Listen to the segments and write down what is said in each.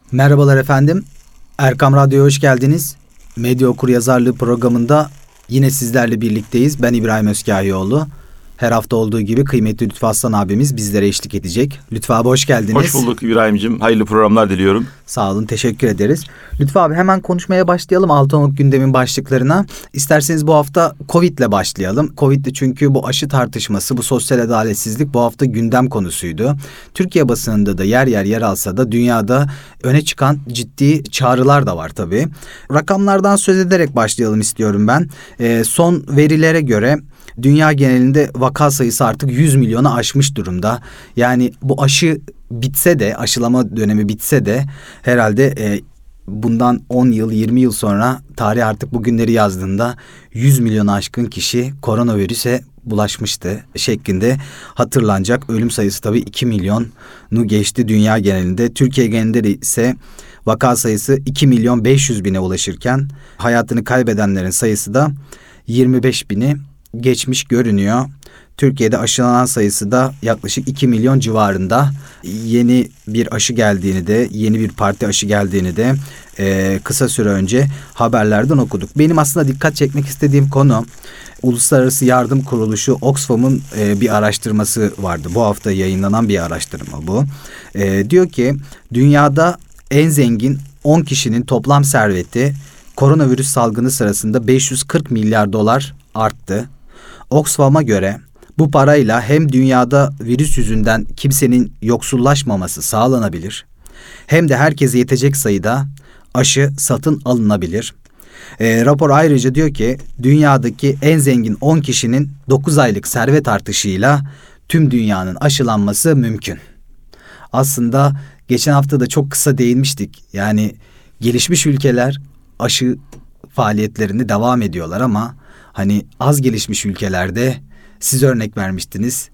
Merhabalar efendim. Erkam Radyo'ya hoş geldiniz. Medya Okuryazarlığı programında yine sizlerle birlikteyiz. Ben İbrahim Özkâhioğlu. Her hafta olduğu gibi kıymetli Lütfü Aslan abimiz bizlere eşlik edecek. Lütfü abi hoş geldiniz. Hoş bulduk İbrahim'cim. Hayırlı programlar diliyorum. Sağ olun, teşekkür ederiz. Lütfü abi hemen konuşmaya başlayalım Altınoluk gündemin başlıklarına. İsterseniz bu hafta Covid'le başlayalım. Covid'le çünkü bu aşı tartışması, bu sosyal adaletsizlik bu hafta gündem konusuydu. Türkiye basınında da yer alsa da dünyada öne çıkan ciddi çağrılar da var tabii. Rakamlardan söz ederek başlayalım istiyorum ben. Son verilere göre dünya genelinde vaka sayısı artık 100 milyonu aşmış durumda. Yani bu aşı bitse de, aşılama dönemi bitse de herhalde bundan 10 yıl, 20 yıl sonra tarih artık bugünleri yazdığında 100 milyonu aşkın kişi koronavirüse bulaşmıştı şeklinde hatırlanacak. Ölüm sayısı tabii 2 milyonu geçti dünya genelinde. Türkiye genelinde ise vaka sayısı 2 milyon 500 bine ulaşırken hayatını kaybedenlerin sayısı da 25 bini geçmiş görünüyor. Türkiye'de aşılanan sayısı da yaklaşık 2 milyon civarında. Yeni bir aşı geldiğini de, yeni bir parti aşı geldiğini de kısa süre önce haberlerden okuduk. Benim aslında dikkat çekmek istediğim konu Uluslararası Yardım Kuruluşu Oxfam'ın bir araştırması vardı. Bu hafta yayınlanan bir araştırma bu. Diyor ki dünyada en zengin 10 kişinin toplam serveti koronavirüs salgını sırasında 540 milyar dolar arttı. Oxfam'a göre bu parayla hem dünyada virüs yüzünden kimsenin yoksullaşmaması sağlanabilir, hem de herkese yetecek sayıda aşı satın alınabilir. Rapor ayrıca diyor ki dünyadaki en zengin 10 kişinin 9 aylık servet artışıyla tüm dünyanın aşılanması mümkün. Aslında geçen hafta da çok kısa değinmiştik. Yani gelişmiş ülkeler aşı faaliyetlerini devam ediyorlar ama hani az gelişmiş ülkelerde siz örnek vermiştiniz.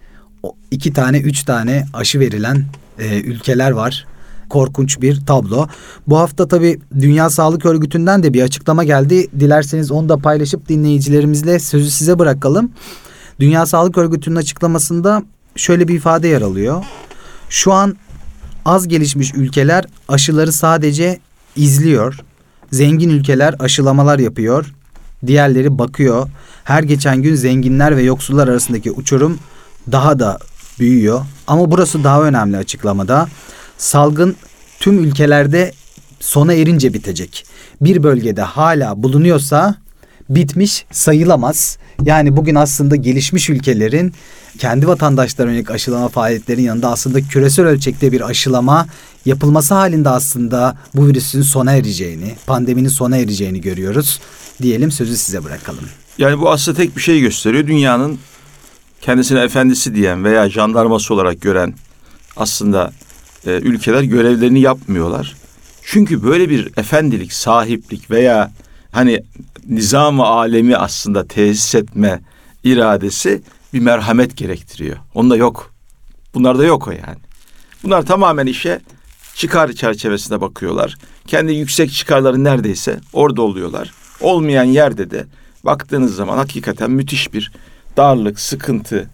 2 tane 3 tane aşı verilen ülkeler var. Korkunç bir tablo. Bu hafta tabii Dünya Sağlık Örgütü'nden de bir açıklama geldi. Dilerseniz onu da paylaşıp dinleyicilerimizle sözü size bırakalım. Dünya Sağlık Örgütü'nün açıklamasında şöyle bir ifade yer alıyor. Şu an az gelişmiş ülkeler aşıları sadece izliyor. Zengin ülkeler aşılamalar yapıyor. Diğerleri bakıyor. Her geçen gün zenginler ve yoksullar arasındaki uçurum daha da büyüyor. Ama burası daha önemli açıklamada. Salgın tüm ülkelerde sona erince bitecek. Bir bölgede hala bulunuyorsa bitmiş sayılamaz. Yani bugün aslında gelişmiş ülkelerin kendi vatandaşlarına yönelik aşılama faaliyetlerinin yanında aslında küresel ölçekte bir aşılama yapılması halinde aslında bu virüsün sona ereceğini, pandeminin sona ereceğini görüyoruz. Diyelim, sözü size bırakalım. Yani bu aslında tek bir şey gösteriyor. Dünyanın kendisine efendisi diyen veya jandarması olarak gören aslında ülkeler görevlerini yapmıyorlar. Çünkü böyle bir efendilik, sahiplik veya hani nizam-ı alemi aslında tesis etme iradesi bir merhamet gerektiriyor. Onda yok. Bunlarda yok o yani. Bunlar tamamen işe çıkar çerçevesinde bakıyorlar. Kendi yüksek çıkarları neredeyse orada oluyorlar. Olmayan yerde de baktığınız zaman hakikaten müthiş bir darlık, sıkıntı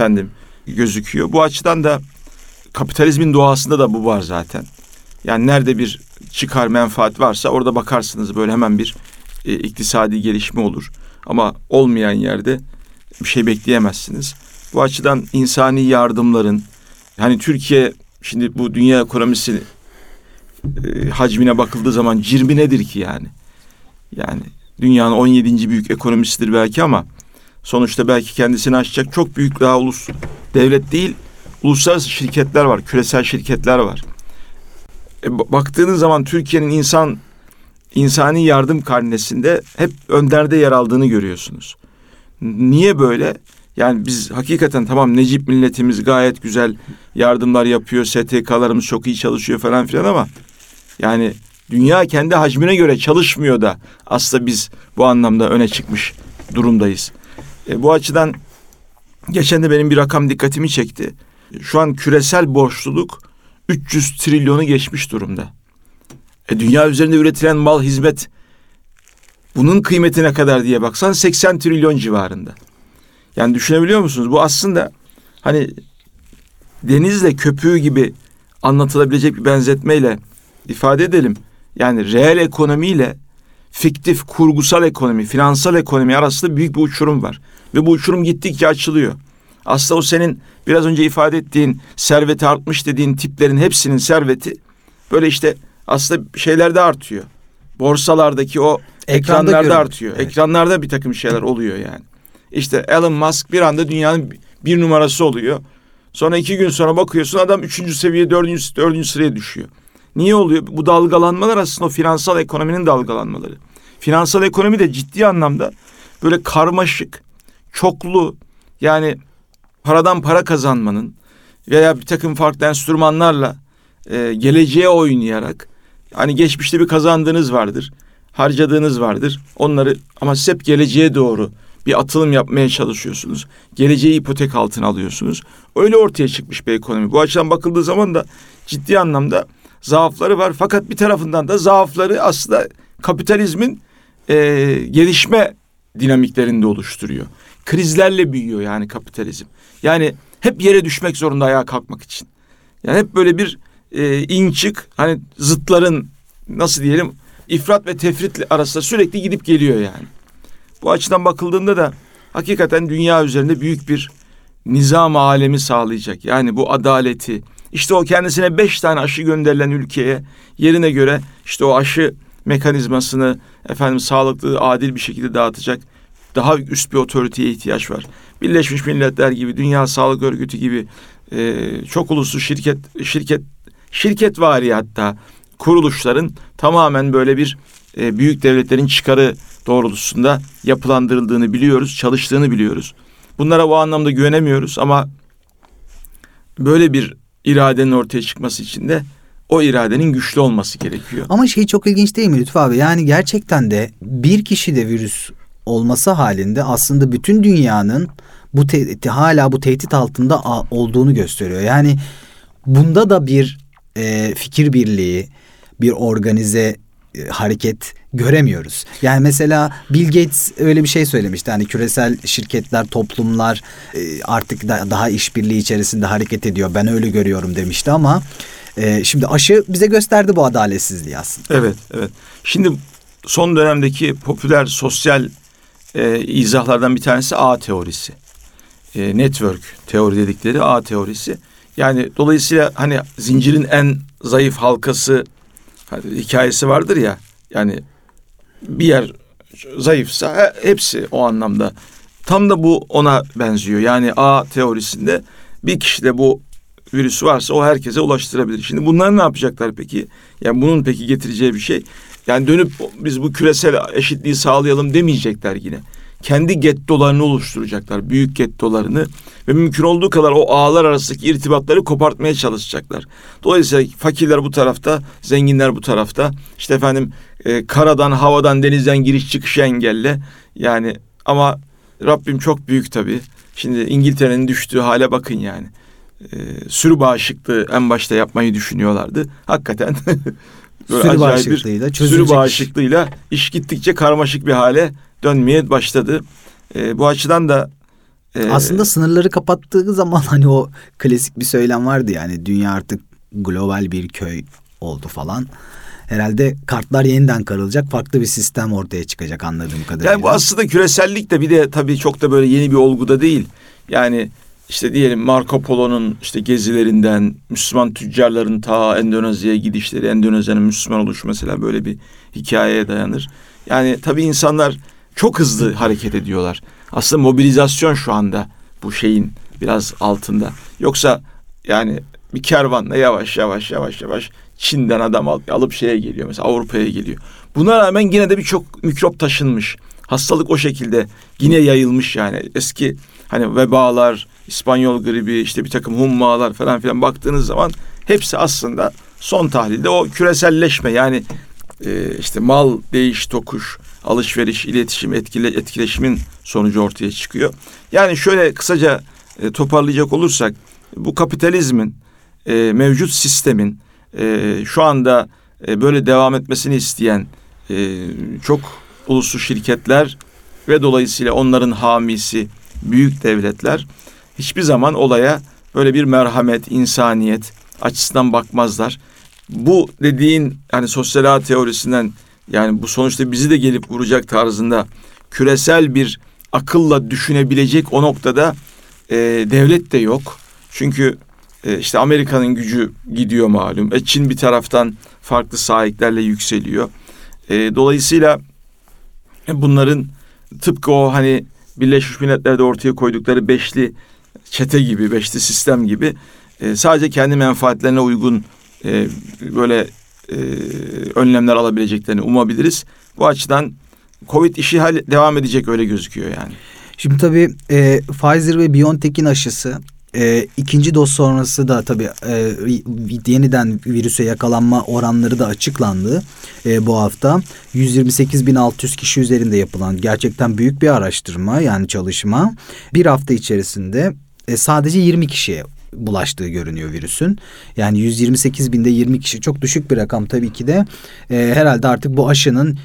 gözüküyor. Bu açıdan da kapitalizmin doğasında da bu var zaten. Yani nerede bir çıkar menfaat varsa orada bakarsınız böyle hemen bir iktisadi gelişme olur. Ama olmayan yerde bir şey bekleyemezsiniz. Bu açıdan insani yardımların, hani Türkiye şimdi bu dünya ekonomisi hacmine bakıldığı zaman cirmi nedir ki yani? Yani dünyanın 17. büyük ekonomisidir belki ama sonuçta belki kendisini aşacak çok büyük daha devlet değil, uluslararası şirketler var, küresel şirketler var. Baktığınız zaman Türkiye'nin insani yardım karnesinde hep önderde yer aldığını görüyorsunuz. Niye böyle? Yani biz hakikaten tamam Necip milletimiz gayet güzel yardımlar yapıyor, STK'larımız çok iyi çalışıyor falan filan ama yani dünya kendi hacmine göre çalışmıyor da aslında biz bu anlamda öne çıkmış durumdayız. Bu açıdan geçen de benim bir rakam dikkatimi çekti. Şu an küresel borçluluk 300 trilyonu geçmiş durumda. Dünya üzerinde üretilen mal, hizmet bunun kıymeti ne kadar diye baksan 80 trilyon civarında. Yani düşünebiliyor musunuz? Bu aslında hani denizle köpüğü gibi anlatılabilecek bir benzetmeyle ifade edelim. Yani reel ekonomiyle fiktif, kurgusal ekonomi, finansal ekonomi arasında büyük bir uçurum var. Ve bu uçurum gittikçe açılıyor. Aslında o senin biraz önce ifade ettiğin serveti artmış dediğin tiplerin hepsinin serveti böyle işte aslında şeylerde artıyor. Borsalardaki o ekranlarda artıyor. Evet. Ekranlarda bir takım şeyler oluyor yani. İşte Elon Musk bir anda dünyanın bir numarası oluyor. Sonra 2 gün sonra bakıyorsun adam 3. seviye 4. sıraya düşüyor. Niye oluyor? Bu dalgalanmalar aslında o finansal ekonominin dalgalanmaları. Finansal ekonomi de ciddi anlamda böyle karmaşık, çoklu, yani paradan para kazanmanın veya bir takım farklı enstrümanlarla geleceğe oynayarak, hani geçmişte bir kazandığınız vardır, harcadığınız vardır. Onları ama siz hep geleceğe doğru bir atılım yapmaya çalışıyorsunuz. Geleceği ipotek altına alıyorsunuz. Öyle ortaya çıkmış bir ekonomi. Bu açıdan bakıldığı zaman da ciddi anlamda zaafları var. Fakat bir tarafından da zaafları aslında kapitalizmin gelişme dinamiklerinde oluşturuyor. Krizlerle büyüyor yani kapitalizm. Yani hep yere düşmek zorunda ayağa kalkmak için. Yani hep böyle bir in-çık, hani zıtların nasıl diyelim ifrat ve tefrit arasında sürekli gidip geliyor yani. Bu açıdan bakıldığında da hakikaten dünya üzerinde büyük bir nizam alemi sağlayacak. Yani bu adaleti, işte o kendisine 5 tane aşı gönderilen ülkeye yerine göre işte o aşı mekanizmasını sağlıklı, adil bir şekilde dağıtacak daha üst bir otoriteye ihtiyaç var. Birleşmiş Milletler gibi, Dünya Sağlık Örgütü gibi çok uluslu şirketvari hatta kuruluşların tamamen böyle bir büyük devletlerin çıkarı doğrultusunda yapılandırıldığını biliyoruz, çalıştığını biliyoruz. Bunlara bu anlamda güvenemiyoruz ama böyle bir iradenin ortaya çıkması için de o iradenin güçlü olması gerekiyor. Ama çok ilginç değil mi Lütfü abi? Yani gerçekten de bir kişide virüs olması halinde aslında bütün dünyanın hala bu tehdit altında olduğunu gösteriyor. Yani bunda da bir fikir birliği, bir organize hareket göremiyoruz. Yani mesela Bill Gates öyle bir şey söylemişti. Hani küresel şirketler, toplumlar artık daha işbirliği içerisinde hareket ediyor. Ben öyle görüyorum demişti ama şimdi aşı bize gösterdi bu adaletsizliği aslında. Evet. Şimdi son dönemdeki popüler sosyal izahlardan bir tanesi ağ teorisi. Network teori dedikleri ağ teorisi. Yani dolayısıyla hani zincirin en zayıf halkası hikayesi vardır ya. Yani bir yer zayıfsa hepsi o anlamda. Tam da bu ona benziyor. Yani ağ teorisinde bir kişide bu virüs varsa o herkese ulaştırabilir. Şimdi bunlar ne yapacaklar peki? Yani bunun peki getireceği bir şey. Yani dönüp biz bu küresel eşitliği sağlayalım demeyecekler yine. Kendi gettolarını oluşturacaklar. Büyük gettolarını ve mümkün olduğu kadar o ağlar arasındaki irtibatları kopartmaya çalışacaklar. Dolayısıyla fakirler bu tarafta, zenginler bu tarafta. İşte karadan, havadan, denizden giriş çıkışı engelle. Yani ama Rabbim çok büyük tabii. Şimdi İngiltere'nin düştüğü hale bakın yani. Sürü bağışıklığı en başta yapmayı düşünüyorlardı. Hakikaten sürü bağışıklığıyla iş gittikçe karmaşık bir hale dönmeye başladı. Bu açıdan da aslında sınırları kapattığı zaman hani o klasik bir söylem vardı yani dünya artık global bir köy oldu falan. Herhalde kartlar yeniden karılacak, farklı bir sistem ortaya çıkacak anladığım kadarıyla. Yani bu aslında küresellik de bir de tabii çok da böyle yeni bir olgu da değil. Yani işte diyelim Marco Polo'nun işte gezilerinden, Müslüman tüccarların ta Endonezya'ya gidişleri, Endonezya'nın Müslüman oluşu mesela böyle bir hikayeye dayanır. Yani tabii insanlar çok hızlı hareket ediyorlar. Aslında mobilizasyon şu anda bu şeyin biraz altında. Yoksa yani bir kervanla yavaş Çin'den adam alıp şeye geliyor mesela Avrupa'ya geliyor. Buna rağmen yine de birçok mikrop taşınmış. Hastalık o şekilde yine yayılmış yani. Eski hani vebalar, İspanyol gribi, işte bir takım hummalar falan filan baktığınız zaman hepsi aslında son tahlilde o küreselleşme yani işte mal değiş tokuş, alışveriş, iletişim, etkileşimin sonucu ortaya çıkıyor. Yani şöyle kısaca toparlayacak olursak bu kapitalizmin mevcut sistemin şu anda böyle devam etmesini isteyen çok uluslu şirketler ve dolayısıyla onların hamisi büyük devletler hiçbir zaman olaya böyle bir merhamet, insaniyet açısından bakmazlar. bu dediğin hani sosyal ağ teorisinden, yani bu sonuçta bizi de gelip vuracak tarzında küresel bir akılla düşünebilecek o noktada devlet de yok. Çünkü işte Amerika'nın gücü gidiyor malum. Çin bir taraftan farklı sahiplerle yükseliyor. Dolayısıyla bunların tıpkı o hani Birleşmiş Milletler'de ortaya koydukları beşli çete gibi, beşli sistem gibi sadece kendi menfaatlerine uygun böyle önlemler alabileceklerini umabiliriz. Bu açıdan Covid işi devam edecek, öyle gözüküyor yani. Şimdi tabii Pfizer ve BioNTech'in aşısı ikinci doz sonrası da tabii yeniden virüse yakalanma oranları da açıklandı bu hafta. 128.600 kişi üzerinde yapılan gerçekten büyük bir araştırma, yani çalışma. Bir hafta içerisinde sadece 20 kişiye bulaştığı görünüyor virüsün. Yani 128.000'de 20 kişi çok düşük bir rakam tabii ki de. Herhalde artık bu aşının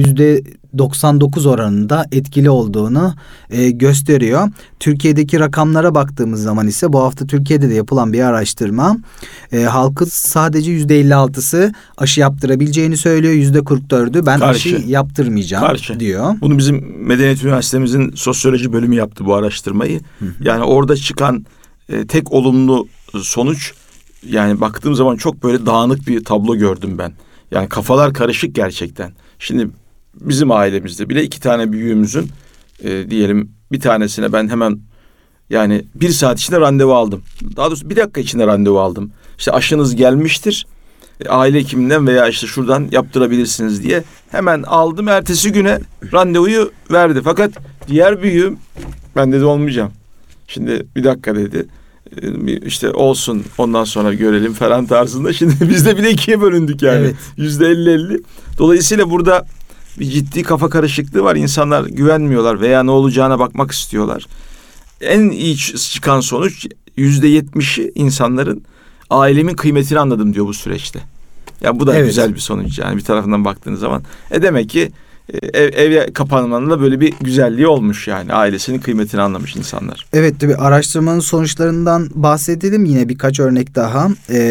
%99 oranında etkili olduğunu gösteriyor. Türkiye'deki rakamlara baktığımız zaman ise bu hafta Türkiye'de de yapılan bir araştırma halkın sadece %56'sı aşı yaptırabileceğini söylüyor. %44'ü ben aşı yaptırmayacağım diyor. Bunu bizim Medeniyet Üniversitemizin sosyoloji bölümü yaptı bu araştırmayı. Yani orada çıkan tek olumlu sonuç, yani baktığım zaman çok böyle dağınık bir tablo gördüm ben. Yani kafalar karışık gerçekten. Şimdi bizim ailemizde bile 2 tane büyüğümüzün diyelim bir tanesine ben hemen yani 1 saat içinde randevu aldım. Daha doğrusu 1 dakika içinde randevu aldım. İşte aşınız gelmiştir. Aile hekiminden veya işte şuradan yaptırabilirsiniz diye hemen aldım. Ertesi güne randevuyu verdi. Fakat diğer büyüğüm ben dedi olmayacağım. Şimdi 1 dakika dedi. İşte olsun ondan sonra görelim falan tarzında. Şimdi biz de bile 2'ye bölündük yani. Evet. %50-50. Dolayısıyla burada bir ciddi kafa karışıklığı var. İnsanlar güvenmiyorlar veya ne olacağına bakmak istiyorlar. En iyi çıkan sonuç %70'i insanların ailemin kıymetini anladım diyor bu süreçte. Ya bu da güzel bir sonuç yani bir tarafından baktığınız zaman. Demek ki eve kapanmanın da böyle bir güzelliği olmuş yani. Ailesinin kıymetini anlamış insanlar. Evet, tabii araştırmanın sonuçlarından bahsedelim yine birkaç örnek daha.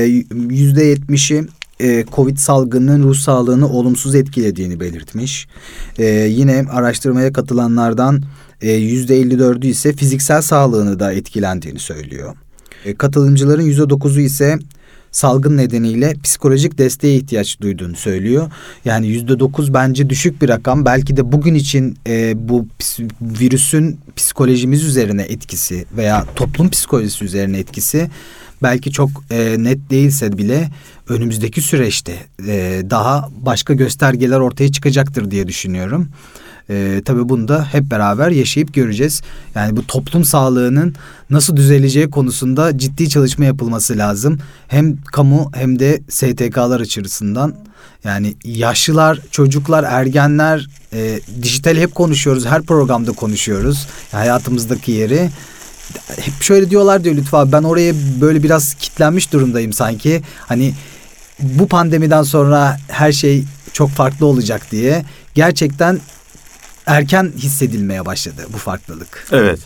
%70'i Covid salgınının ruh sağlığını olumsuz etkilediğini belirtmiş. Yine araştırmaya katılanlardan %54'ü ise fiziksel sağlığını da etkilendiğini söylüyor. Katılımcıların %9'u ise salgın nedeniyle psikolojik desteğe ihtiyaç duyduğunu söylüyor. Yani %9 bence düşük bir rakam. Belki de bugün için bu virüsün psikolojimiz üzerine etkisi veya toplum psikolojisi üzerine etkisi belki çok net değilse bile önümüzdeki süreçte daha başka göstergeler ortaya çıkacaktır diye düşünüyorum. Tabii bunu da hep beraber yaşayıp göreceğiz. Yani bu toplum sağlığının nasıl düzeleceği konusunda ciddi çalışma yapılması lazım. Hem kamu hem de STK'lar açısından. Yani yaşlılar, çocuklar, ergenler, dijital hep konuşuyoruz. Her programda konuşuyoruz. Yani hayatımızdaki yeri. Hep şöyle diyorlar diyor Lütfü abi, ben oraya böyle biraz kitlenmiş durumdayım sanki. Hani bu pandemiden sonra her şey çok farklı olacak diye. Gerçekten erken hissedilmeye başladı bu farklılık. Evet.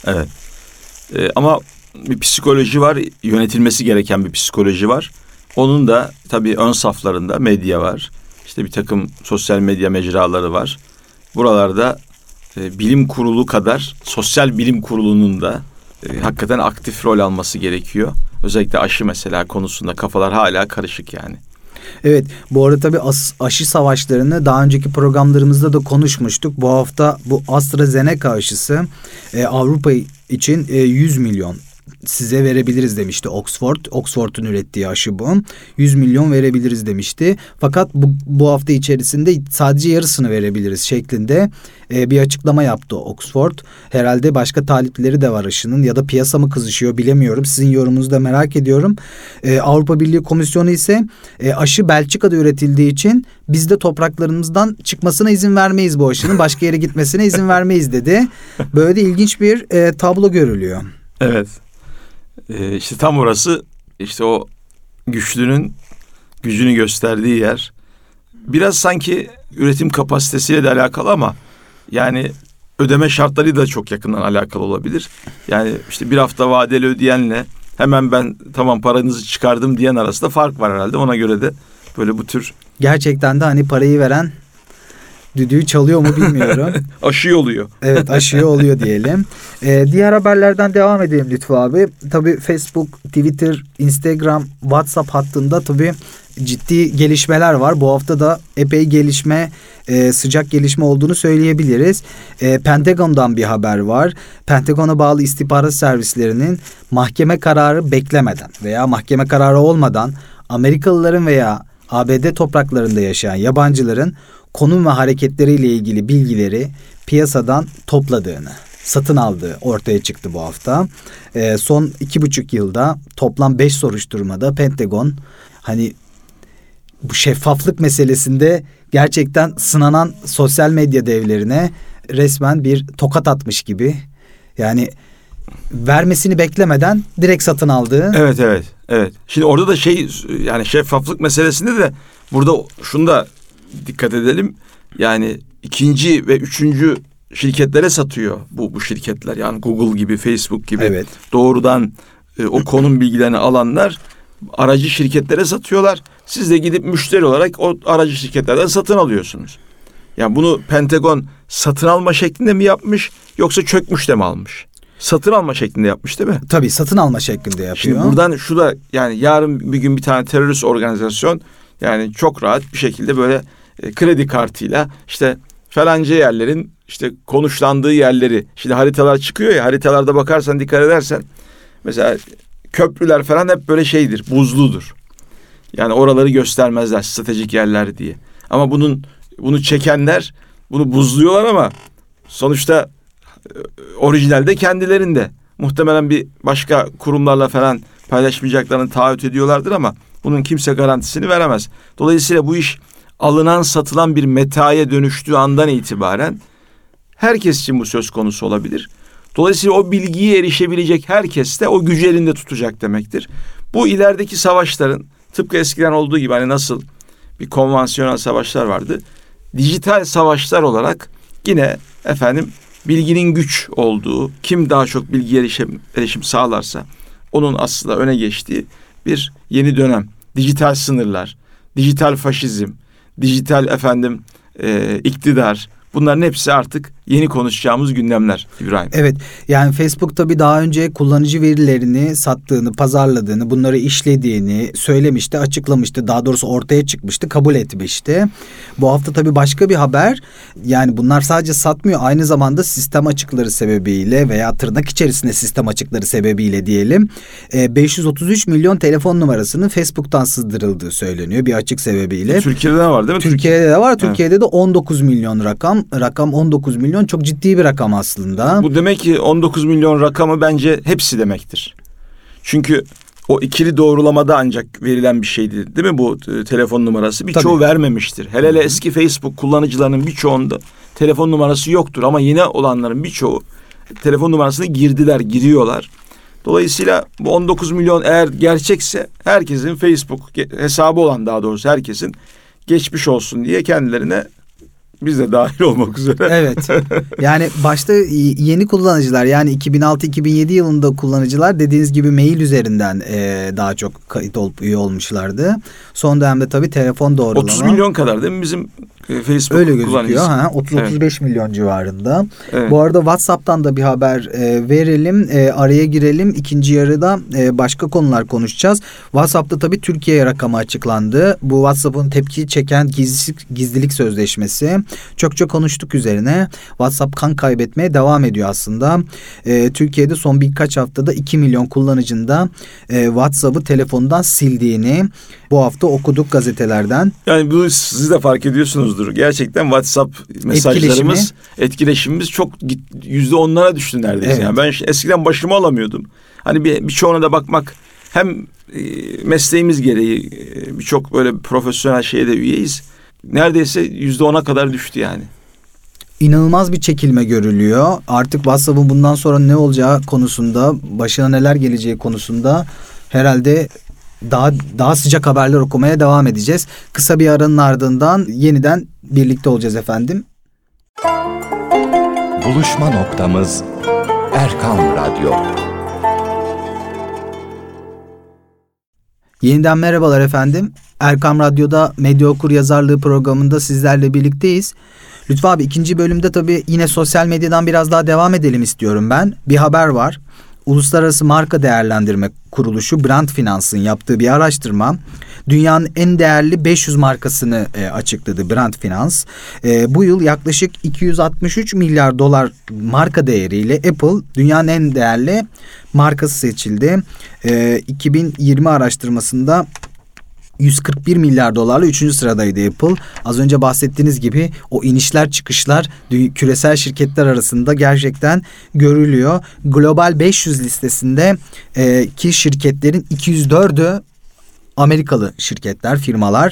Ama bir psikoloji var, yönetilmesi gereken bir psikoloji var. Onun da tabii ön saflarında medya var. İşte bir takım sosyal medya mecraları var. Buralarda bilim kurulu kadar sosyal bilim kurulunun da hakikaten aktif rol alması gerekiyor. Özellikle aşı mesela konusunda kafalar hala karışık yani. Evet, bu arada tabii aşı savaşlarını daha önceki programlarımızda da konuşmuştuk. Bu hafta bu AstraZeneca aşısı Avrupa için 100 milyon size verebiliriz demişti Oxford. Oxford'un ürettiği aşı bu. 100 milyon verebiliriz demişti. Fakat bu hafta içerisinde sadece yarısını verebiliriz şeklinde bir açıklama yaptı Oxford. Herhalde başka talipleri de var aşının ya da piyasa mı kızışıyor bilemiyorum. Sizin yorumunuzu da merak ediyorum. Avrupa Birliği Komisyonu ise aşı Belçika'da üretildiği için biz de topraklarımızdan çıkmasına izin vermeyiz bu aşının. Başka yere gitmesine izin vermeyiz dedi. Böyle de ilginç bir tablo görülüyor. Evet. İşte tam orası işte o güçlünün gücünü gösterdiği yer. Biraz sanki üretim kapasitesiyle de alakalı ama yani ödeme şartları da çok yakından alakalı olabilir. Yani işte bir hafta vadeli ödeyenle hemen ben tamam paranızı çıkardım diyen arasında fark var herhalde. Ona göre de böyle bu tür Gerçekten de hani parayı veren düdüğü çalıyor mu bilmiyorum. aşı oluyor. Evet, aşıyor oluyor diyelim. Diğer haberlerden devam edelim Lütfü abi. Tabii Facebook, Twitter, Instagram, WhatsApp hattında tabii ciddi gelişmeler var. Bu hafta da epey gelişme, sıcak gelişme olduğunu söyleyebiliriz. Pentagon'dan bir haber var. Pentagon'a bağlı istihbarat servislerinin mahkeme kararı beklemeden veya mahkeme kararı olmadan Amerikalıların veya ABD topraklarında yaşayan yabancıların konum ve hareketleriyle ilgili bilgileri piyasadan topladığını, satın aldığı ortaya çıktı bu hafta. Son 2,5 yılda toplam 5 soruşturmada Pentagon hani bu şeffaflık meselesinde gerçekten sınanan sosyal medya devlerine resmen bir tokat atmış gibi. Yani vermesini beklemeden direkt satın aldığı. Evet. Şimdi orada da yani şeffaflık meselesinde de burada şunu da dikkat edelim. Yani ikinci ve üçüncü şirketlere satıyor bu şirketler. Yani Google gibi, Facebook gibi Evet. doğrudan o konum bilgilerini alanlar aracı şirketlere satıyorlar. Siz de gidip müşteri olarak o aracı şirketlerden satın alıyorsunuz. Yani bunu Pentagon satın alma şeklinde mi yapmış yoksa çökmüş de mi almış? Satın alma şeklinde yapmış değil mi? Tabii satın alma şeklinde yapıyor. Şimdi buradan şu da yani yarın bir gün bir tane terörist organizasyon yani çok rahat bir şekilde böyle kredi kartıyla işte falanca yerlerin işte konuşlandığı yerleri, şimdi haritalar çıkıyor ya, haritalarda bakarsan dikkat edersen mesela köprüler falan hep böyle şeydir, buzludur. Yani oraları göstermezler stratejik yerler diye. Ama bunu çekenler bunu buzluyorlar ama sonuçta orijinalde kendilerinde. Muhtemelen bir başka kurumlarla falan paylaşmayacaklarını taahhüt ediyorlardır ama bunun kimse garantisini veremez. Dolayısıyla bu iş alınan satılan bir metaaya dönüştüğü andan itibaren herkes için bu söz konusu olabilir. Dolayısıyla o bilgiye erişebilecek herkes de o gücü elinde tutacak demektir. Bu ilerideki savaşların tıpkı eskiden olduğu gibi hani nasıl bir konvansiyonel savaşlar vardı. Dijital savaşlar olarak yine bilginin güç olduğu, kim daha çok bilgiye erişim sağlarsa onun aslında öne geçtiği bir yeni dönem. Dijital sınırlar, dijital faşizm, dijital iktidar, bunların hepsi artık yeni konuşacağımız gündemler İbrahim. Evet, yani Facebook tabii daha önce kullanıcı verilerini sattığını, pazarladığını, bunları işlediğini söylemişti, açıklamıştı. Daha doğrusu ortaya çıkmıştı, kabul etmişti. Bu hafta tabii başka bir haber. Yani bunlar sadece satmıyor, aynı zamanda sistem açıkları sebebiyle veya tırnak içerisinde sistem açıkları sebebiyle diyelim 533 milyon telefon numarasının Facebook'tan sızdırıldığı söyleniyor bir açık sebebiyle. Türkiye'de de var değil mi? Türkiye'de de var. Türkiye'de de 19 milyon rakam. Rakam 19 milyon çok ciddi bir rakam aslında. Bu demek ki 19 milyon rakamı bence hepsi demektir. Çünkü o ikili doğrulamada ancak verilen bir şeydi değil mi bu telefon numarası? Birçoğu vermemiştir. Hele eski Facebook kullanıcılarının birçoğunda telefon numarası yoktur. Ama yeni olanların birçoğu telefon numarasını giriyorlar. Dolayısıyla bu 19 milyon eğer gerçekse herkesin Facebook hesabı olan daha doğrusu herkesin geçmiş olsun diye kendilerine biz de dahil olmak üzere. Evet. Yani başta yeni kullanıcılar yani 2006-2007 yılında kullanıcılar dediğiniz gibi mail üzerinden daha çok kayıt olup üye olmuşlardı. Son dönemde tabii telefon doğrulama. 30 milyon kadar değil mi bizim Facebook öyle kullanıcısı? Öyle gözüküyor. 30-35 milyon civarında. Evet. Bu arada WhatsApp'tan da bir haber verelim. Araya girelim. İkinci yarıda başka konular konuşacağız. WhatsApp'ta tabii Türkiye rakamı açıklandı. Bu WhatsApp'ın tepki çeken gizlilik sözleşmesi. Çok konuştuk üzerine. WhatsApp kan kaybetmeye devam ediyor aslında. Türkiye'de son birkaç haftada 2 milyon kullanıcının da WhatsApp'ı telefondan sildiğini bu hafta okuduk gazetelerden. Yani bu siz de fark ediyorsunuzdur. Gerçekten WhatsApp mesajlarımız, etkileşimimiz çok %10'lara düştü neredeyse. Evet. Yani ben eskiden başımı alamıyordum. Hani birçoğuna da bakmak hem mesleğimiz gereği birçok böyle profesyonel şeye de üyeyiz. Neredeyse %10'a kadar düştü yani. İnanılmaz bir çekilme görülüyor. Artık WhatsApp'ın bundan sonra ne olacağı konusunda, başına neler geleceği konusunda herhalde daha sıcak haberler okumaya devam edeceğiz. Kısa bir aranın ardından yeniden birlikte olacağız efendim. Buluşma noktamız Erkam Radyo. Yeniden merhabalar efendim. Erkam Radyo'da Medya Okur Yazarlığı programında sizlerle birlikteyiz. Lütfü abi, ikinci bölümde tabii yine sosyal medyadan biraz daha devam edelim istiyorum ben. Bir haber var. Uluslararası Marka Değerlendirme Kuruluşu Brand Finance'ın yaptığı bir araştırma dünyanın en değerli 500 markasını açıkladı Brand Finance. Bu yıl yaklaşık 263 milyar dolar marka değeriyle Apple dünyanın en değerli markası seçildi. 2020 araştırmasında 141 milyar dolarla 3. sıradaydı Apple. Az önce bahsettiğiniz gibi o inişler çıkışlar küresel şirketler arasında gerçekten görülüyor. Global 500 listesinde ki şirketlerin 204'ü Amerikalı şirketler, firmalar.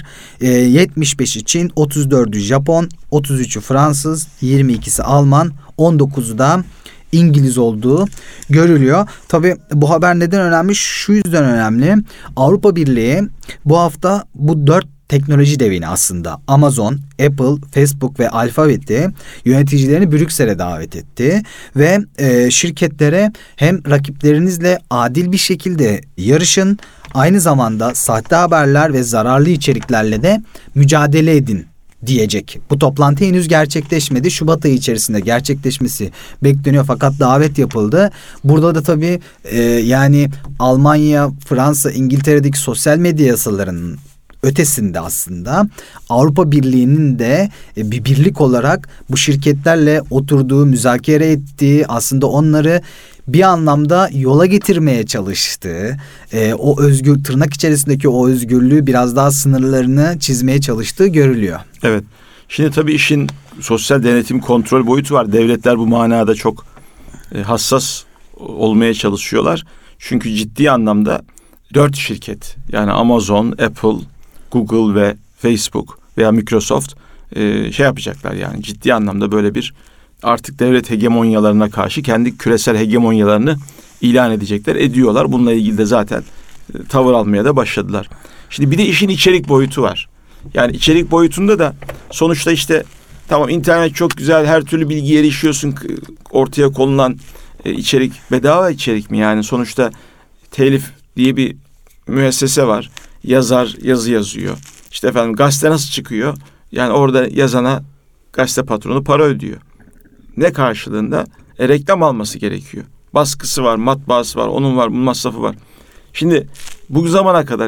75'i Çin, 34'ü Japon, 33'ü Fransız, 22'si Alman, 19'u da İngiliz olduğu görülüyor. Tabii bu haber neden önemli? Şu yüzden önemli. Avrupa Birliği bu hafta bu 4 teknoloji devini aslında Amazon, Apple, Facebook ve Alphabet'i yöneticilerini Brüksel'e davet etti ve şirketlere hem rakiplerinizle adil bir şekilde yarışın, aynı zamanda sahte haberler ve zararlı içeriklerle de mücadele edin diyecek. Bu toplantı henüz gerçekleşmedi. Şubat ayı içerisinde gerçekleşmesi bekleniyor fakat davet yapıldı. Burada da tabii yani Almanya, Fransa, İngiltere'deki sosyal medya yasalarının ötesinde aslında Avrupa Birliği'nin de bir birlik olarak bu şirketlerle oturduğu, müzakere ettiği, aslında onları bir anlamda yola getirmeye çalıştığı, o tırnak içerisindeki o özgürlüğü biraz daha sınırlarını çizmeye çalıştığı görülüyor. Evet. Şimdi tabii işin sosyal denetim kontrol boyutu var. Devletler bu manada çok hassas olmaya çalışıyorlar. Çünkü ciddi anlamda 4 şirket, yani Amazon, Apple, Google ve Facebook veya Microsoft şey yapacaklar, yani ciddi anlamda böyle bir artık devlet hegemonyalarına karşı kendi küresel hegemonyalarını ilan edecekler, ediyorlar. Bununla ilgili de zaten tavır almaya da başladılar. Şimdi bir de işin içerik boyutu var. Yani içerik boyutunda da sonuçta işte tamam, internet çok güzel, her türlü bilgiye erişiyorsun, ortaya konulan içerik bedava içerik mi? Yani sonuçta telif diye bir müessese var. Yazar yazı yazıyor. İşte efendim gazete nasıl çıkıyor? Yani orada yazana gazete patronu para ödüyor. Ne karşılığında? Reklam alması gerekiyor. Baskısı var, matbaası var, onun var, bunun masrafı var. Şimdi bu zamana kadar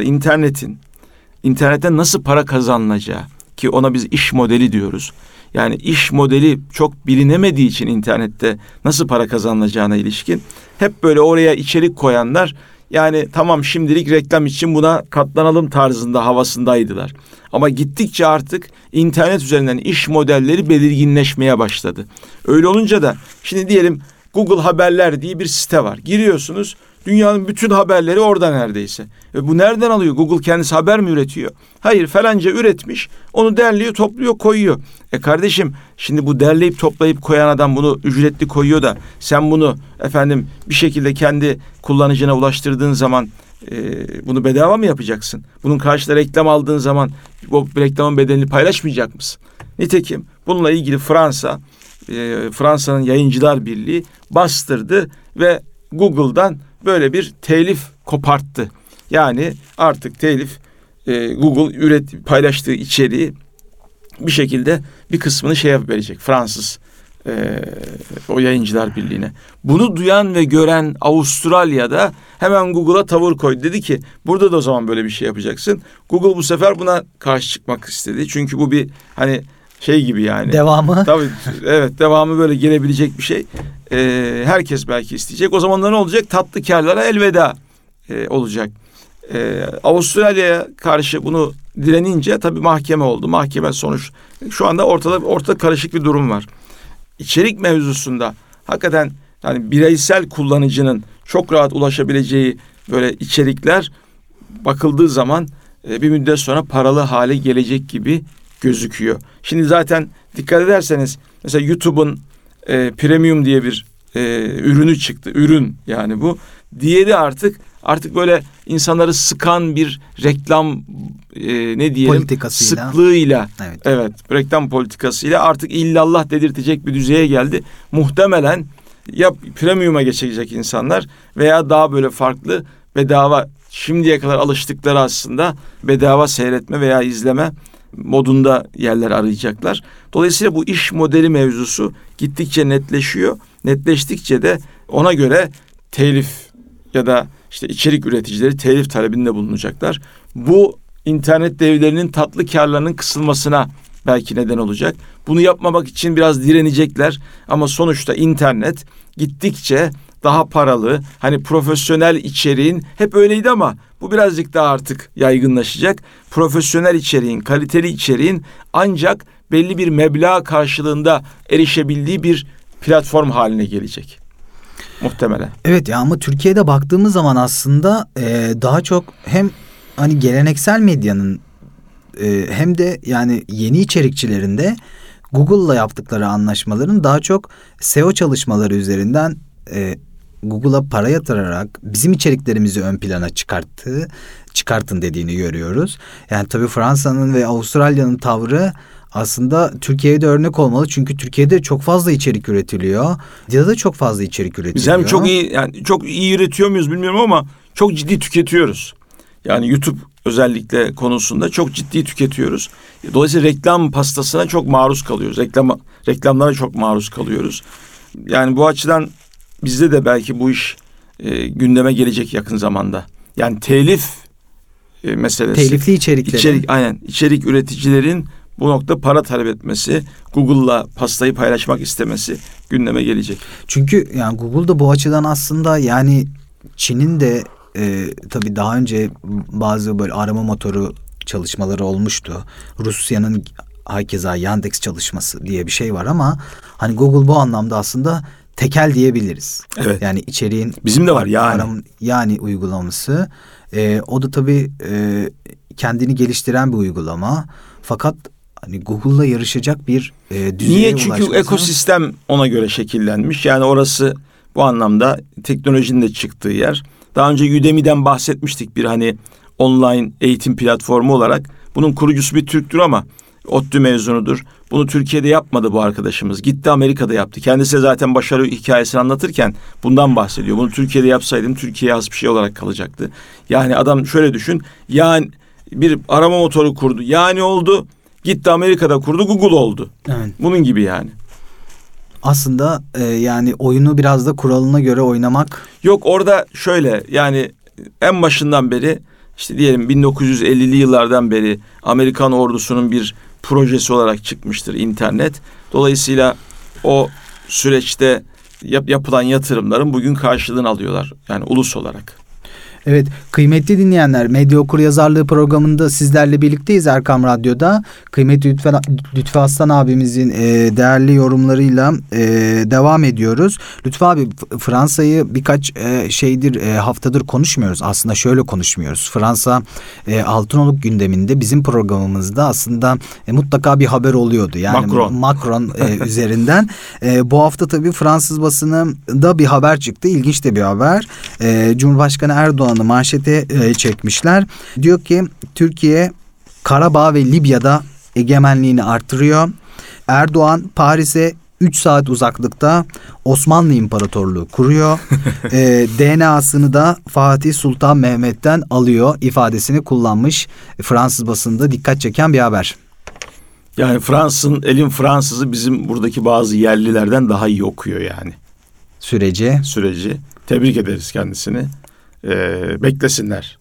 internetten nasıl para kazanılacağı, ki ona biz iş modeli diyoruz. Yani iş modeli çok bilinemediği için internette nasıl para kazanılacağına ilişkin hep böyle oraya içerik koyanlar, yani tamam şimdilik reklam için buna katlanalım tarzında havasındaydılar. Ama gittikçe artık internet üzerinden iş modelleri belirginleşmeye başladı. Öyle olunca da şimdi diyelim Google Haberler diye bir site var. Giriyorsunuz, dünyanın bütün haberleri orada neredeyse. Ve bu nereden alıyor? Google kendisi haber mi üretiyor? Hayır, falanca üretmiş, onu derliyor, topluyor, koyuyor. Kardeşim, şimdi bu derleyip toplayıp koyan adam bunu ücretli koyuyor da sen bunu efendim bir şekilde kendi kullanıcına ulaştırdığın zaman bunu bedava mı yapacaksın? Bunun karşılığında reklam aldığın zaman bu reklamın bedelini paylaşmayacak mısın? Nitekim bununla ilgili Fransa'nın Yayıncılar Birliği bastırdı ve Google'dan böyle bir telif koparttı. Yani artık telif Google paylaştığı içeriği bir şekilde bir kısmını verecek Fransız o Yayıncılar Birliği'ne. Bunu duyan ve gören Avustralya'da hemen Google'a tavır koydu. Dedi ki burada da o zaman böyle bir şey yapacaksın. Google bu sefer buna karşı çıkmak istedi. Çünkü bu bir hani şey gibi yani. Devamı. Tabii, evet, devamı böyle gelebilecek bir şey. Herkes belki isteyecek. O zaman da ne olacak? Tatlı kârlara elveda olacak. Avustralya'ya karşı bunu direnince tabii mahkeme oldu. Mahkeme sonuç. Şu anda ortada karışık bir durum var. İçerik mevzusunda hakikaten yani bireysel kullanıcının çok rahat ulaşabileceği böyle içerikler bakıldığı zaman bir müddet sonra paralı hale gelecek gibi gözüküyor. Şimdi zaten dikkat ederseniz mesela YouTube'un Premium diye bir ürünü çıktı. Ürün yani bu. Diğeri artık böyle insanları sıkan bir reklam ne diyelim politikasıyla, sıklığıyla, evet reklam politikasıyla artık illallah dedirtecek bir düzeye geldi. Muhtemelen ya premium'a geçecek insanlar veya daha böyle farklı bedava şimdiye kadar alıştıkları aslında bedava seyretme veya izleme modunda yerler arayacaklar. Dolayısıyla bu iş modeli mevzusu gittikçe netleşiyor. Netleştikçe de ona göre telif ya da işte içerik üreticileri telif talebinde bulunacaklar. Bu internet devlerinin tatlı karlarının kısılmasına belki neden olacak. Bunu yapmamak için biraz direnecekler ama sonuçta internet gittikçe daha paralı, hani profesyonel içeriğin hep öyleydi ama bu birazcık daha artık yaygınlaşacak. Profesyonel içeriğin, kaliteli içeriğin ancak belli bir meblağ karşılığında erişebildiği bir platform haline gelecek. Muhtemelen. Evet ya, ama Türkiye'de baktığımız zaman aslında daha çok hem hani geleneksel medyanın hem de yani yeni içerikçilerinde Google'la yaptıkları anlaşmaların daha çok SEO çalışmaları üzerinden Google'a para yatırarak bizim içeriklerimizi ön plana çıkartın dediğini görüyoruz. Yani tabii Fransa'nın ve Avustralya'nın tavrı aslında Türkiye'ye de örnek olmalı. Çünkü Türkiye'de çok fazla içerik üretiliyor. Asya'da da çok fazla içerik üretiliyor. Biz hem çok iyi, yani çok iyi üretiyor muyuz bilmiyorum ama çok ciddi tüketiyoruz. Yani YouTube özellikle konusunda çok ciddi tüketiyoruz. Dolayısıyla reklam pastasına çok maruz kalıyoruz. Reklamlara çok maruz kalıyoruz. Yani bu açıdan bizde de belki bu iş gündeme gelecek yakın zamanda. Yani telif meselesi. Telifli içerikleri. İçerik üreticilerin bu nokta para talep etmesi, Google'la pastayı paylaşmak istemesi gündeme gelecek. Çünkü yani Google'da bu açıdan aslında yani Çin'in de tabii daha önce bazı böyle arama motoru çalışmaları olmuştu. Rusya'nın hakeza Yandex çalışması diye bir şey var ama hani Google bu anlamda aslında tekel diyebiliriz. Evet. Yani içeriğin bizim de var yani. Yani uygulaması. O da tabii kendini geliştiren bir uygulama. Fakat hani Google'la yarışacak bir düzeye Niye? Çünkü ekosistem ona göre şekillenmiş. Yani orası bu anlamda teknolojinin de çıktığı yer. Daha önce Udemy'den bahsetmiştik, bir hani online eğitim platformu olarak. Bunun kurucusu bir Türktür ama ODTÜ mezunudur. Bunu Türkiye'de yapmadı bu arkadaşımız. Gitti Amerika'da yaptı. Kendisi zaten başarı hikayesini anlatırken bundan bahsediyor. Bunu Türkiye'de yapsaydım Türkiye'ye has bir şey olarak kalacaktı. Yani adam şöyle düşün. Yani bir arama motoru kurdu. Yani oldu. Gitti Amerika'da kurdu. Google oldu. Evet. Bunun gibi yani. Aslında yani oyunu biraz da kuralına göre oynamak. Yok, orada şöyle yani en başından beri işte diyelim 1950'li yıllardan beri Amerikan ordusunun bir projesi olarak çıkmıştır internet. Dolayısıyla o süreçte yapılan yatırımların bugün karşılığını alıyorlar. Yani ulus olarak. Evet, kıymetli dinleyenler, Medya Okuryazarlığı programında sizlerle birlikteyiz Erkam Radyo'da. Kıymetli Lütfü Aslan abimizin değerli yorumlarıyla devam ediyoruz. Lütfü abi, Fransa'yı birkaç haftadır konuşmuyoruz. Aslında şöyle konuşmuyoruz. Fransa Altınoluk gündeminde bizim programımızda aslında mutlaka bir haber oluyordu. Yani Macron üzerinden. Bu hafta tabii Fransız basınında bir haber çıktı. İlginç de bir haber. Cumhurbaşkanı Erdoğan'ı manşete çekmişler. Diyor ki Türkiye Karabağ ve Libya'da egemenliğini artırıyor. Erdoğan Paris'e 3 saat uzaklıkta Osmanlı İmparatorluğu kuruyor. DNA'sını da Fatih Sultan Mehmet'ten alıyor ifadesini kullanmış. Fransız basında dikkat çeken bir haber. Yani elin Fransızı bizim buradaki bazı yerlilerden daha iyi okuyor yani. Süreci. Tebrik ederiz kendisini. Beklesinler.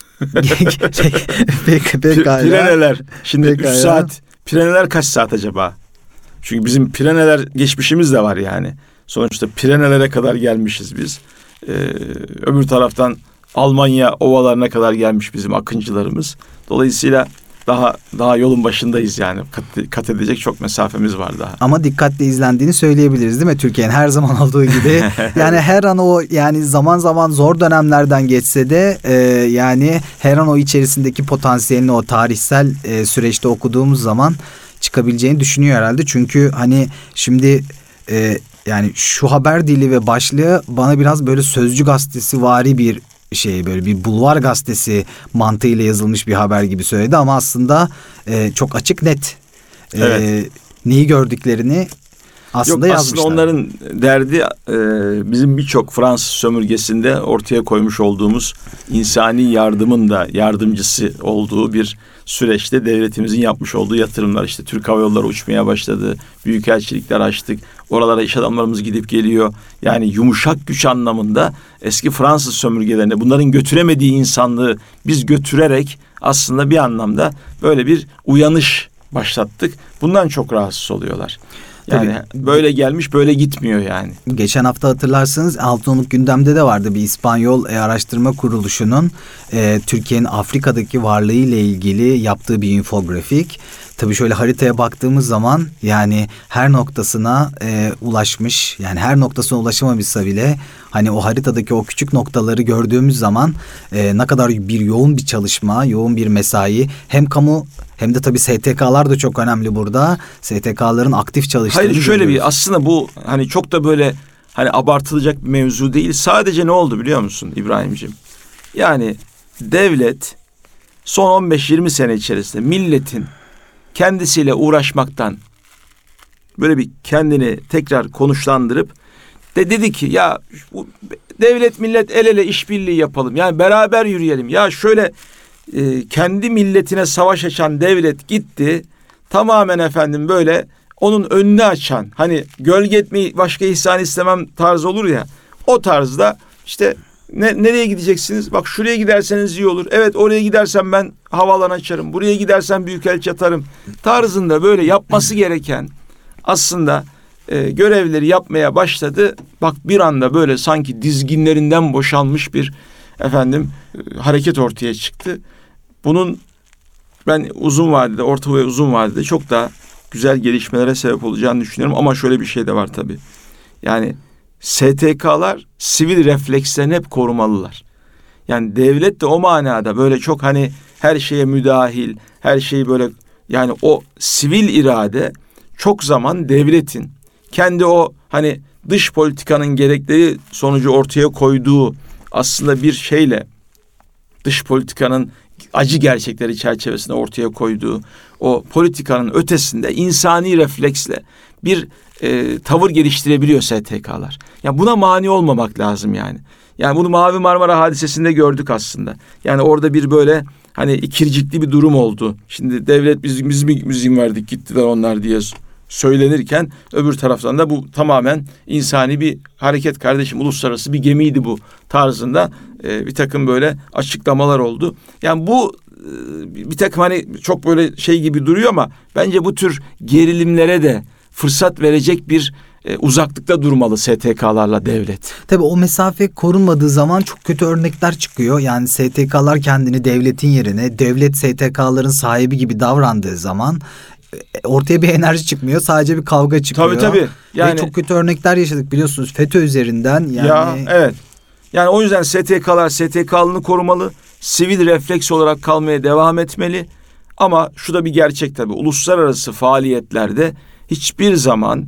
Pireneler. Şimdi 3 saat. Pireneler kaç saat acaba? Çünkü bizim Pireneler geçmişimiz de var yani. Sonuçta Pirenelere kadar gelmişiz biz. Öbür taraftan Almanya ovalarına kadar gelmiş bizim akıncılarımız. Dolayısıyla daha yolun başındayız yani. Kat edecek çok mesafemiz var daha. Ama dikkatle izlendiğini söyleyebiliriz değil mi Türkiye'nin her zaman olduğu gibi? Yani her an o yani zaman zaman zor dönemlerden geçse de yani her an o içerisindeki potansiyelini o tarihsel süreçte okuduğumuz zaman çıkabileceğini düşünüyor herhalde. Çünkü hani şimdi yani şu haber dili ve başlığı bana biraz böyle Sözcü gazetesi vari bir böyle bir bulvar gazetesi mantığıyla yazılmış bir haber gibi söyledi ama aslında çok açık net. Evet. Neyi gördüklerini aslında Yok, yazmışlar. aslında onların derdi bizim birçok Fransız sömürgesinde ortaya koymuş olduğumuz insani yardımın da yardımcısı olduğu bir süreçte devletimizin yapmış olduğu yatırımlar. İşte Türk Hava Yolları uçmaya başladı, büyükelçilikler açtık, oralara iş adamlarımız gidip geliyor. Yani yumuşak güç anlamında eski Fransız sömürgelerine bunların götüremediği insanlığı biz götürerek aslında bir anlamda böyle bir uyanış başlattık. Bundan çok rahatsız oluyorlar. Yani böyle gelmiş böyle gitmiyor yani. Geçen hafta hatırlarsınız Altınoluk gündemde de vardı bir İspanyol araştırma kuruluşunun Türkiye'nin Afrika'daki varlığı ile ilgili yaptığı bir infografik. Tabii şöyle haritaya baktığımız zaman yani her noktasına ulaşmış, yani her noktasına ulaşamamışsa bile hani o haritadaki o küçük noktaları gördüğümüz zaman ne kadar yoğun bir çalışma, yoğun bir mesai, hem kamu hem de tabii STK'lar da çok önemli burada. STK'ların aktif çalıştığını Hayır, şöyle görüyoruz. bir aslında bu hani çok da böyle hani abartılacak bir mevzu değil. Sadece ne oldu biliyor musun İbrahimciğim? Yani devlet son 15-20 sene içerisinde milletin kendisiyle uğraşmaktan böyle bir kendini tekrar konuşlandırıp dedi ki ya bu devlet millet el ele işbirliği yapalım. Yani beraber yürüyelim. Ya şöyle kendi milletine savaş açan devlet gitti. Tamamen efendim böyle onun önünü açan, hani gölge etmeyi başka ihsan istemem tarzı olur ya. O tarzda işte nereye gideceksiniz? Bak şuraya giderseniz iyi olur. Evet, oraya gidersem ben havaalanı açarım. Buraya gidersem büyükelçi atarım. Tarzında böyle yapması gereken aslında görevleri yapmaya başladı. Bak bir anda böyle sanki dizginlerinden boşalmış bir hareket ortaya çıktı. Bunun ben uzun vadede, orta ve uzun vadede çok daha güzel gelişmelere sebep olacağını düşünüyorum. Ama şöyle bir şey de var tabii. Yani STK'lar sivil reflekslerini hep korumalılar. Yani devlet de o manada böyle çok hani her şeye müdahil, her şeyi böyle, yani o sivil irade çok zaman devletin kendi o hani dış politikanın gerekleri sonucu ortaya koyduğu aslında bir şeyle, dış politikanın acı gerçekleri çerçevesinde ortaya koyduğu o politikanın ötesinde insani refleksle bir tavır geliştirebiliyor STK'lar. Yani buna mani olmamak lazım yani. Yani bunu Mavi Marmara hadisesinde gördük aslında. Yani orada bir böyle hani ikircikli bir durum oldu. Şimdi devlet biz mi izin verdik gittiler onlar diye söylenirken öbür taraftan da bu tamamen insani bir hareket kardeşim, uluslararası bir gemiydi bu tarzında bir takım böyle açıklamalar oldu. Yani bu bir takım hani çok böyle şey gibi duruyor ama bence bu tür gerilimlere de fırsat verecek bir uzaklıkta durmalı STK'larla devlet. Tabii o mesafe korunmadığı zaman çok kötü örnekler çıkıyor. Yani STK'lar kendini devletin yerine, devlet STK'ların sahibi gibi davrandığı zaman ortaya bir enerji çıkmıyor. Sadece bir kavga çıkıyor. Tabii. Yani, ve çok kötü örnekler yaşadık biliyorsunuz FETÖ üzerinden. Yani... Ya evet. Yani o yüzden STK'lar STK'lığını korumalı. Sivil refleks olarak kalmaya devam etmeli. Ama şu da bir gerçek tabii. Uluslararası faaliyetlerde hiçbir zaman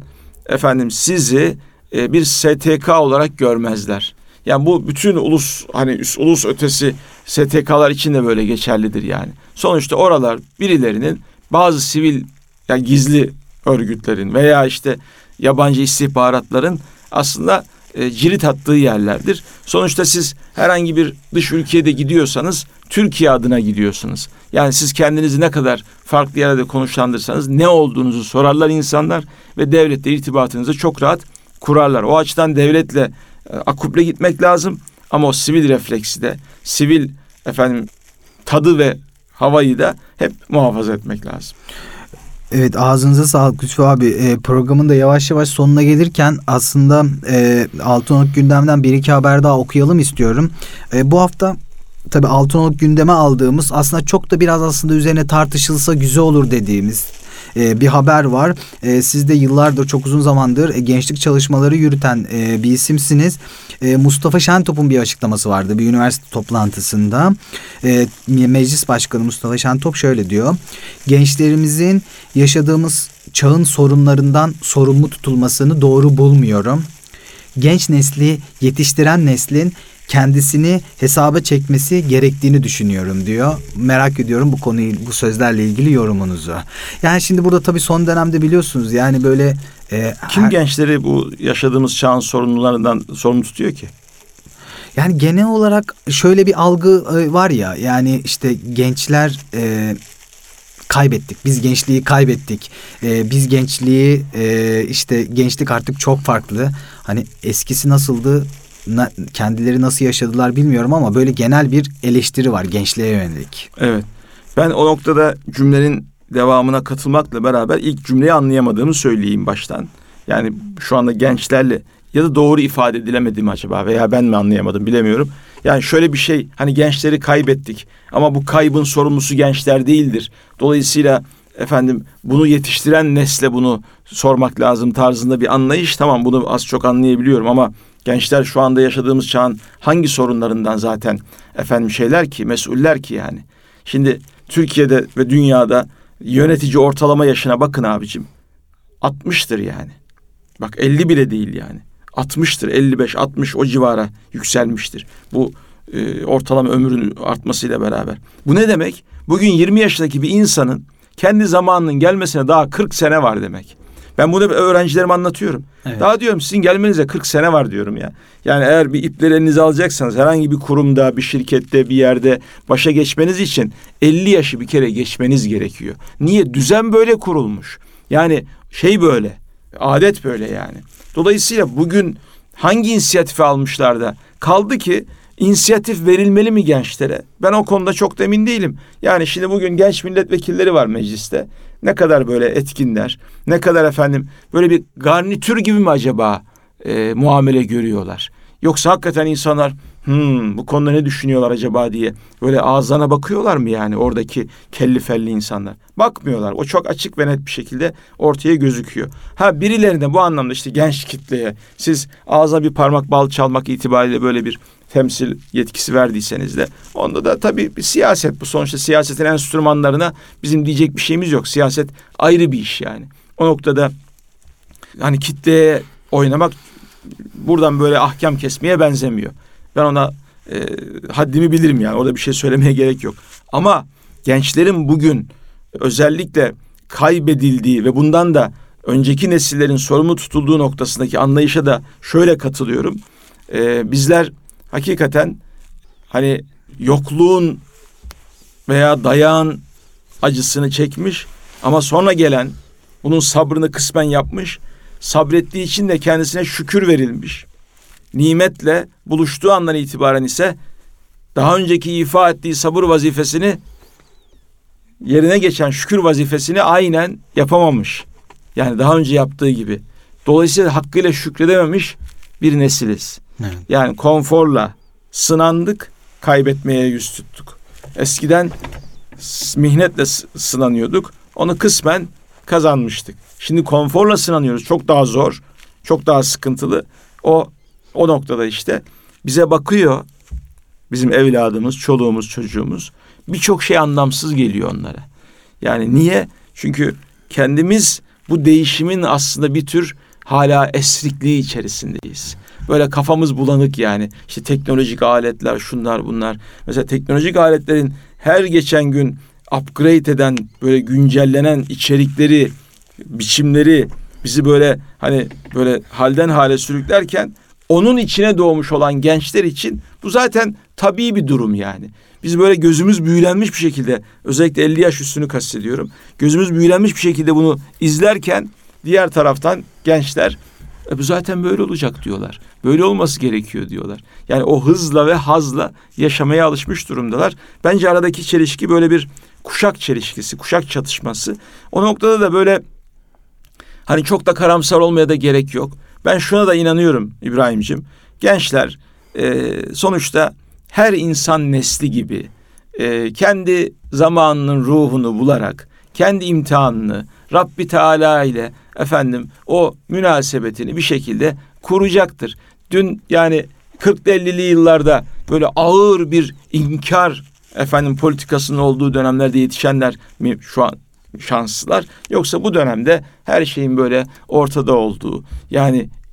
sizi bir STK olarak görmezler. Yani bu bütün ulus ötesi STK'lar için de böyle geçerlidir yani. Sonuçta oralar birilerinin, bazı sivil yani gizli örgütlerin veya işte yabancı istihbaratların aslında cirit attığı yerlerdir. Sonuçta siz herhangi bir dış ülkeye de gidiyorsanız Türkiye adına gidiyorsunuz. Yani siz kendinizi ne kadar farklı yerde konuşlandırsanız ne olduğunuzu sorarlar insanlar ve devletle irtibatınızı çok rahat kurarlar. O açıdan devletle akuple gitmek lazım ama o sivil refleksi de, sivil tadı ve havayı da hep muhafaza etmek lazım. Evet, ağzınıza sağlık Lütfü abi. Programın da yavaş yavaş sonuna gelirken aslında Altınoluk gündemden bir iki haber daha okuyalım istiyorum. Bu hafta tabii Altınoluk gündeme aldığımız, aslında çok da biraz aslında üzerine tartışılsa güzel olur dediğimiz bir haber var. Siz de yıllardır, çok uzun zamandır gençlik çalışmaları yürüten bir isimsiniz. Mustafa Şentop'un bir açıklaması vardı bir üniversite toplantısında. Meclis Başkanı Mustafa Şentop şöyle diyor: gençlerimizin yaşadığımız çağın sorunlarından sorumlu tutulmasını doğru bulmuyorum. Genç nesli yetiştiren neslin kendisini hesaba çekmesi gerektiğini düşünüyorum diyor. Merak ediyorum bu konuyu, bu sözlerle ilgili yorumunuzu. Yani şimdi burada tabii son dönemde biliyorsunuz yani böyle kim gençleri bu yaşadığımız çağın sorunlarından sorumlu tutuyor ki? Yani genel olarak şöyle bir algı var ya, yani işte gençler kaybettik. Biz gençliği kaybettik. Biz gençliği işte gençlik artık çok farklı. Hani eskisi nasıldı, kendileri nasıl yaşadılar bilmiyorum ama böyle genel bir eleştiri var gençliğe yönelik. Evet. Ben o noktada cümlenin devamına katılmakla beraber ilk cümleyi anlayamadığımı söyleyeyim baştan. Yani şu anda gençlerle ya da doğru ifade edilemedi mi acaba veya ben mi anlayamadım bilemiyorum. Yani şöyle bir şey, hani gençleri kaybettik ama bu kaybın sorumlusu gençler değildir. Dolayısıyla efendim bunu yetiştiren nesle bunu sormak lazım tarzında bir anlayış, tamam, bunu az çok anlayabiliyorum ama gençler şu anda yaşadığımız çağın hangi sorunlarından zaten efendim şeyler ki, mesuller ki yani. Şimdi Türkiye'de ve dünyada yönetici ortalama yaşına bakın abicim. 60'tır yani. Bak 50 bile değil yani. 60'tır, 55, 60 o civara yükselmiştir. Bu ortalama ömrün artmasıyla beraber. Bu ne demek? Bugün 20 yaşındaki bir insanın kendi zamanının gelmesine daha 40 sene var demek. Ben bunu öğrencilerime anlatıyorum. Evet. Daha diyorum sizin gelmenize 40 sene var diyorum ya. Yani eğer bir ipleri elinize alacaksanız herhangi bir kurumda, bir şirkette, bir yerde başa geçmeniz için 50 yaşı bir kere geçmeniz gerekiyor. Niye? Düzen böyle kurulmuş. Yani şey böyle, adet böyle yani. Dolayısıyla bugün hangi inisiyatifi almışlar da kaldı ki inisiyatif verilmeli mi gençlere? Ben o konuda çok da emin değilim. Yani şimdi bugün genç milletvekilleri var mecliste. Ne kadar böyle etkinler, ne kadar efendim böyle bir garnitür gibi mi acaba muamele görüyorlar? Yoksa hakikaten insanlar bu konuda ne düşünüyorlar acaba diye böyle ağızlarına bakıyorlar mı yani oradaki kelli felli insanlar? Bakmıyorlar. O çok açık ve net bir şekilde ortaya gözüküyor. Ha, birilerine bu anlamda işte genç kitleye siz ağza bir parmak bal çalmak itibariyle böyle bir temsil yetkisi verdiyseniz de onda da tabii bir siyaset bu. Sonuçta siyasetin enstrümanlarına bizim diyecek bir şeyimiz yok. Siyaset ayrı bir iş yani. O noktada hani kitleye oynamak buradan böyle ahkam kesmeye benzemiyor. Ben ona haddimi bilirim yani. Orada bir şey söylemeye gerek yok. Ama gençlerin bugün özellikle kaybedildiği ve bundan da önceki nesillerin sorumlu tutulduğu noktasındaki anlayışa da şöyle katılıyorum. Bizler hakikaten hani yokluğun veya dayağın acısını çekmiş ama sonra gelen bunun sabrını kısmen yapmış, sabrettiği için de kendisine şükür verilmiş. Nimetle buluştuğu andan itibaren ise daha önceki ifa ettiği sabır vazifesini, yerine geçen şükür vazifesini aynen yapamamış. Yani daha önce yaptığı gibi. Dolayısıyla hakkıyla şükredememiş bir nesiliz. Evet. Yani konforla sınandık, kaybetmeye yüz tuttuk. Eskiden mihnetle sınanıyorduk, onu kısmen kazanmıştık. Şimdi konforla sınanıyoruz. Çok daha zor, çok daha sıkıntılı. O noktada işte bize bakıyor bizim evladımız, çoluğumuz, çocuğumuz. Birçok şey anlamsız geliyor onlara. Yani niye? Çünkü kendimiz bu değişimin aslında bir tür hala esrikliği içerisindeyiz. Böyle kafamız bulanık yani. İşte teknolojik aletler, şunlar bunlar. Mesela teknolojik aletlerin her geçen gün upgrade eden, böyle güncellenen içerikleri, biçimleri bizi böyle hani böyle halden hale sürüklerken onun içine doğmuş olan gençler için bu zaten tabii bir durum yani. Biz böyle gözümüz büyülenmiş bir şekilde, özellikle 50 yaş üstünü kastediyorum. Gözümüz büyülenmiş bir şekilde bunu izlerken diğer taraftan gençler bu zaten böyle olacak diyorlar. Böyle olması gerekiyor diyorlar. Yani o hızla ve hazla yaşamaya alışmış durumdalar. Bence aradaki çelişki böyle bir kuşak çelişkisi, kuşak çatışması. O noktada da böyle hani çok da karamsar olmaya da gerek yok. Ben şuna da inanıyorum İbrahim'ciğim. Gençler sonuçta her insan nesli gibi kendi zamanının ruhunu bularak, kendi imtihanını Rabbi Teala ile efendim o münasebetini bir şekilde kuracaktır. Dün yani 40'lı 50'li yıllarda böyle ağır bir inkar politikasının olduğu dönemlerde yetişenler mi şu an şanslılar, yoksa bu dönemde her şeyin böyle ortada olduğu, yani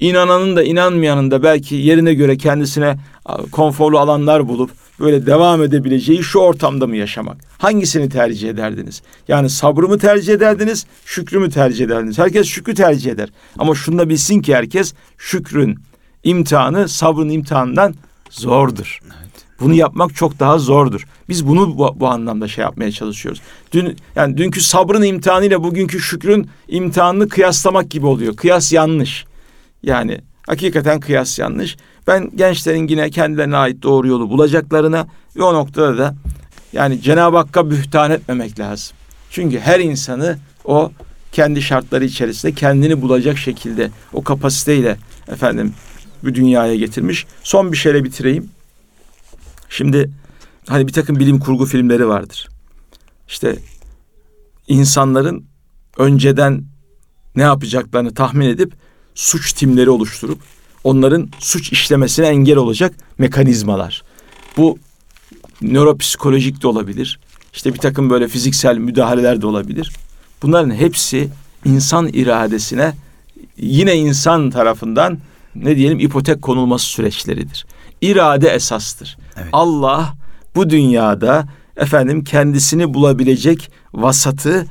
İnananın da inanmayanın da belki yerine göre kendisine konforlu alanlar bulup böyle devam edebileceği şu ortamda mı yaşamak? Hangisini tercih ederdiniz? Yani sabrı mı tercih ederdiniz, şükrü mü tercih ederdiniz? Herkes şükrü tercih eder. Ama şunu da bilsin ki herkes şükrün imtihanı sabrın imtihanından zordur. Evet. Bunu yapmak çok daha zordur. Biz bunu bu anlamda şey yapmaya çalışıyoruz. Dünkü sabrın imtihanıyla bugünkü şükrün imtihanını kıyaslamak gibi oluyor. Kıyas yanlış. Yani hakikaten kıyas yanlış. Ben gençlerin yine kendilerine ait doğru yolu bulacaklarına ve o noktada da yani Cenab-ı Hakk'a bühtan etmemek lazım. Çünkü her insanı o kendi şartları içerisinde kendini bulacak şekilde o kapasiteyle bu dünyaya getirmiş. Son bir şeyle bitireyim. Şimdi hani bir takım bilim kurgu filmleri vardır. İşte insanların önceden ne yapacaklarını tahmin edip suç timleri oluşturup onların suç işlemesine engel olacak mekanizmalar. Bu nöropsikolojik de olabilir. İşte bir takım böyle fiziksel müdahaleler de olabilir. Bunların hepsi insan iradesine yine insan tarafından ipotek konulması süreçleridir. İrade esastır. Evet. Allah bu dünyada kendisini bulabilecek vasatı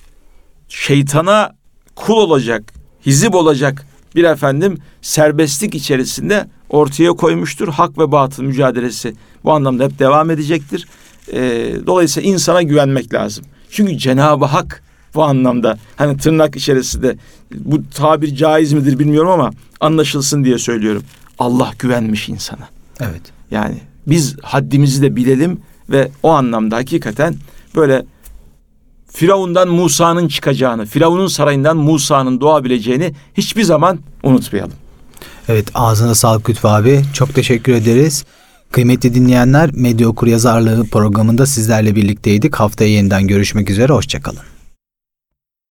şeytana kul olacak, hizip olacak bir serbestlik içerisinde ortaya koymuştur. Hak ve batıl mücadelesi bu anlamda hep devam edecektir. Dolayısıyla insana güvenmek lazım. Çünkü Cenab-ı Hak bu anlamda tırnak içerisinde bu tabir caiz midir bilmiyorum ama anlaşılsın diye söylüyorum. Allah güvenmiş insana. Evet. Yani biz haddimizi de bilelim ve o anlamda hakikaten böyle Firavun'dan Musa'nın çıkacağını, Firavun'un sarayından Musa'nın doğabileceğini hiçbir zaman unutmayalım. Evet, ağzına sağlık Lütfü abi. Çok teşekkür ederiz. Kıymetli dinleyenler, Medya Okuryazarlığı programında sizlerle birlikteydik. Haftaya yeniden görüşmek üzere. Hoşça kalın.